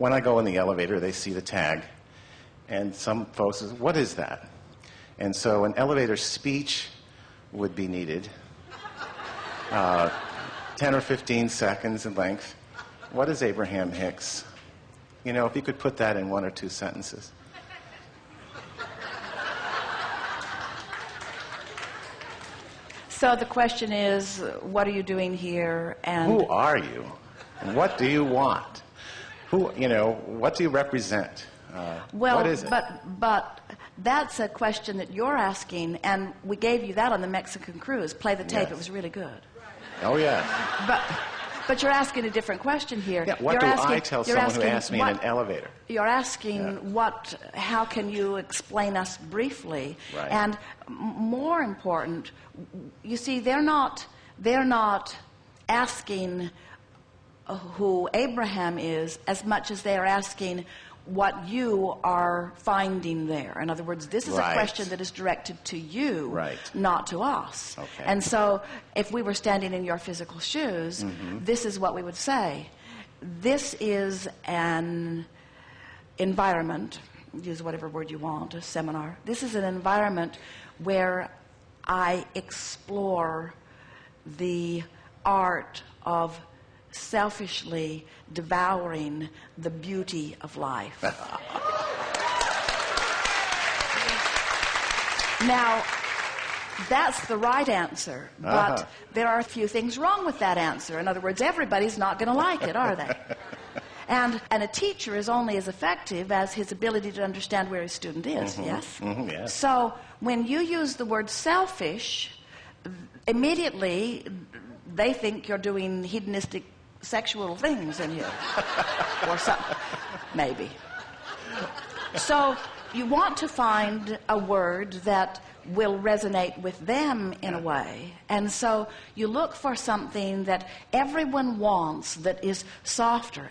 when I go in the elevator, they see the tag, and some folks say, what is that? And so an elevator speech would be needed, 10 or 15 seconds in length. What is Abraham Hicks? You know, if you could put that in 1 or 2 sentences. So the question is, what are you doing here? And who are you? And what do you want? Who, you know, what do you represent? Well, what is it? but that's a question that you're asking, and we gave you that on the Mexican cruise. Play the tape; Yes. It was really good. Oh, yes. But you're asking a different question here. Yeah, what you're do asking, I tell you're someone who asking asks me what, in an elevator? You're asking Yeah. how can you explain us briefly? Right. And more important, you see, they're not asking who Abraham is as much as they are asking what you are finding there. In other words, this is Right. a question that is directed to you, Right. not to us. Okay. And so if we were standing in your physical shoes, this is what we would say. This is an environment, use whatever word you want, a seminar. This is an environment where I explore the art of selfishly devouring the beauty of life. Now, that's the right answer, but there are a few things wrong with that answer. In other words, everybody's not going to like it, are they? And a teacher is only as effective as his ability to understand where his student is, yes? Yes. So when you use the word selfish, immediately they think you're doing hedonistic sexual things in here. Or something, maybe. So you want to find a word that will resonate with them in a way. And so you look for something that everyone wants that is softer